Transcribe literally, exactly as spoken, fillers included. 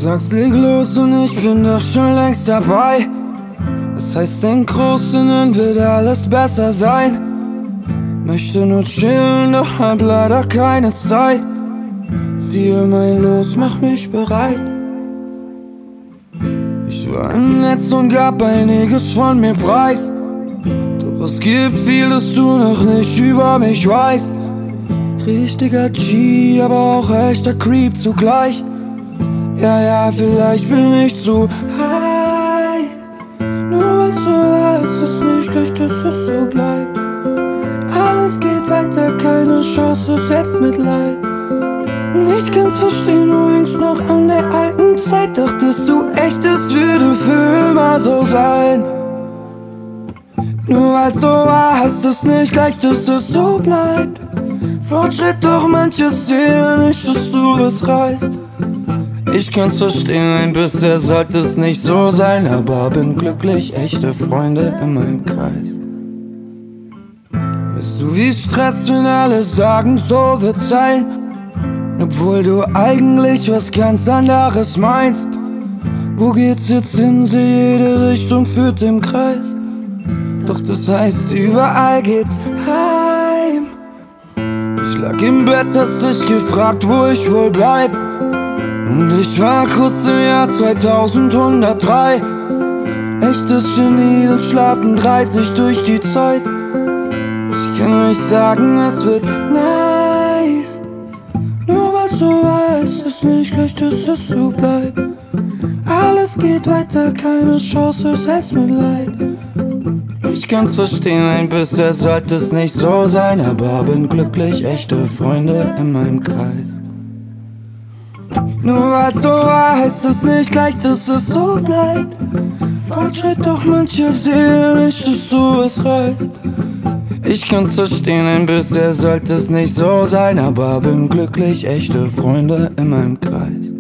sagst, leg los und ich bin doch schon längst dabei. Das heißt, in Großen wird alles besser sein. Möchte nur chillen, doch hab leider keine Zeit. Ziehe mein Los, mach mich bereit. Ich war im Netz und gab einiges von mir preis. Doch es gibt vieles du noch nicht über mich weißt. Richtiger G, aber auch echter Creep zugleich. Ja, ja, vielleicht bin ich zu high. Nur weil so war, ist es nicht gleich, dass es so bleibt. Alles geht weiter, keine Chance, Selbstmitleid. Ich kann's verstehen, du hängst noch an der alten Zeit. Dachtest du echt, es würde für immer so sein. Nur weil's so war, heißt es nicht gleich, dass es so bleibt. Fortschritt, doch manches sehe nicht, dass du was reißt. Ich kann's verstehen, ein bisher sollte es nicht so sein, aber bin glücklich, echte Freunde in meinem Kreis. Weißt du, wie es stresst, wenn alle sagen, so wird's sein, obwohl du eigentlich was ganz anderes meinst. Wo geht's jetzt hin? Seh, jede Richtung führt im Kreis. Doch das heißt, überall geht's heim. Ich lag im Bett, hast dich gefragt, wo ich wohl bleib. Und ich war kurz im Jahr zweitausendhundertdrei. Echtes Genie, dann schlafen dreißig durch die Zeit. Ich kann euch sagen, es wird nice. Nur weil so war, ist es nicht gleich, dass es so bleibt. Alles geht weiter, keine Chance, Selbstmitleid. Ich kann's verstehen, ein bisher sollte es nicht so sein, aber bin glücklich, echte Freunde in meinem Kreis. Nur weil's so war, heißt es nicht gleich, dass es so bleibt. Fortschritt, doch manche sehen nicht, dass du es reißt. Ich kann's verstehen, ein bisher sollte es nicht so sein, aber bin glücklich, echte Freunde in meinem Kreis.